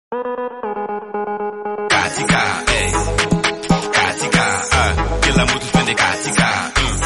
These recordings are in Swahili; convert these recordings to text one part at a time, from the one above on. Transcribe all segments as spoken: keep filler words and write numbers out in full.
Katika, eh. Katika, uh. Kila mtu twende katika, mm.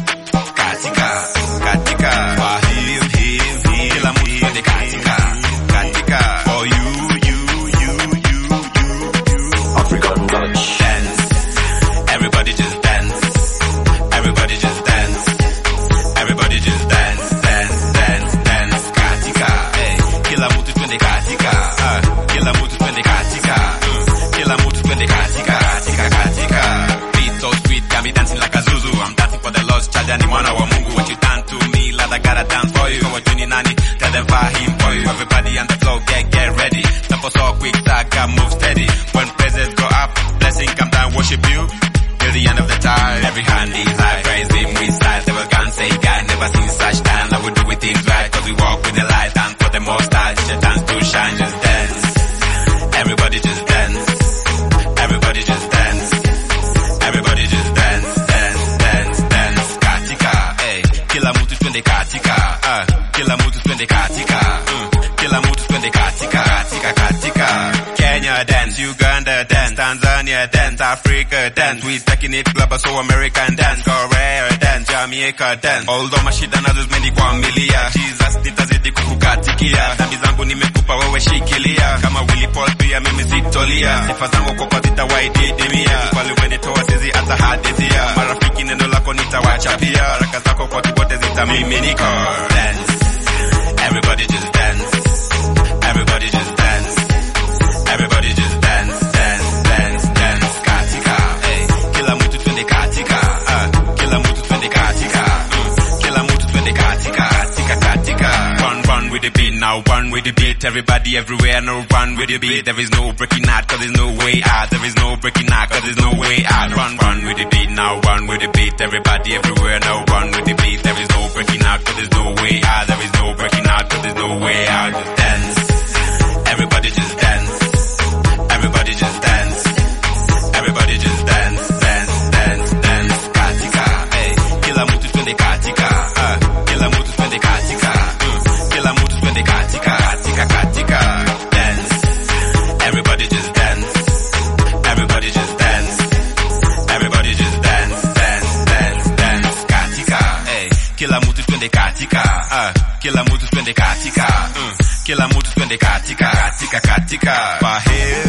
Katika, katika. Kwa hii, hii, hii. Kila mtu twende katika, katika. For you, you, you, you, you, you. African touch. Dance. Everybody just dance. Everybody just dance. Everybody just dance, dance, dance, dance. Katika, eh. Kila mtu twende katika, uh. Kila mtu twende katika, mm. Kila mtu twende katika, katika, katika. Beat so sweet, got me dancing like a Zuzu. I'm dancing for the Lord's child and the mwana wa Mungu. What you done to me, lad, I gotta dance for you. Kwa juni nani, tell them fahim for you. Everybody on the floor, get, get ready. Tempo so quick, saga, move steady. When praises go up, blessing come down, worship you till the end of the time. Every hand is high, praise him, we style. They will can't say God, never seen such time. I will do it things right, cause we walk with the light. And for the most high, just dance to shine, just dance. Everybody just dance. Everybody just dance. Everybody just dance, dance, dance, dance. Katika, eh. Kila mtu twende katika, uh. Kila mtu twende katika, mm. Kila mtu twende katika, katika, katika. Kenya dance, Uganda dance, Tanzania dance, Africa dance. We taking it global, so American dance, Korea dance, Jamaica dance. Although mashida nazo zimenikuamilia, Jesus nitazidi kukukatikia. Dhambi zangu nimekupa wewe shikilia, kama Willy Paul pia mimi sitolia. Sifa zangu kwako zitawaididimia, pale umenitoa sizi hata hadithia. Marafiki neno lako nitawachapia, baraka zako kwa tubote zitamiminika. Dance, everybody just dance. Everybody just dance. Everybody just dance, dance, dance, dance. Katika, eh. Kila mtu twende katika, uh. Kila mtu twende katika, mm. Kila mtu twende katika, katika, katika. Run, run with the beat now, run with the beat. Everybody everywhere, no run with the beat. There is no breaking out, cause there's no way out. There is no breaking out, cause there's no way out. Run, run with the beat now, run with the beat. Everybody everywhere, now run with the beat. There is no breaking out, cause there's no way out. There is no breaking out, cause there's no way out. Just dance. Everybody just dance. Everybody just dance. Everybody just dance, dance, dance, dance. Katika, eh. Kila mtu twende katika, uh. Kila mtu twende katika, mm. Kila mtu twende katika, katika, katika. Dance. Everybody just dance. Everybody just dance. Everybody just dance, dance, dance, dance. Katika, eh. Kila mtu twende katika, uh. Kila mtu twende katika, mm. Kila mtu twende katika, katika, katika. Bahir.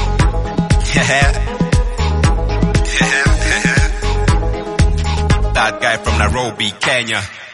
Yeah. Yeah. That guy from Nairobi, Kenya.